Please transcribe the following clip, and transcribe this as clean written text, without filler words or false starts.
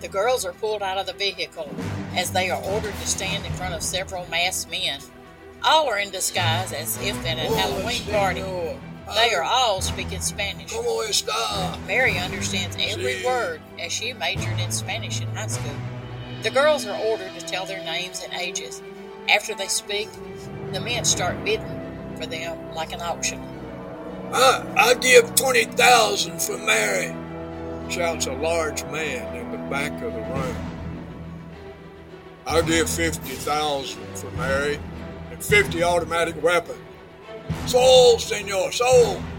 The girls are pulled out of the vehicle as they are ordered to stand in front of several masked men. All are in disguise as if at a Halloween party. They are all speaking Spanish. ¿Cómo está? Mary understands every word as she majored in Spanish in high school. The girls are ordered to tell their names and ages. After they speak, the men start bidding for them like an auction. I give 20,000 for Mary, shouts a large man in the back of the room. I'll give 50,000 for Mary and 50 automatic weapons. Sold, senor, sold.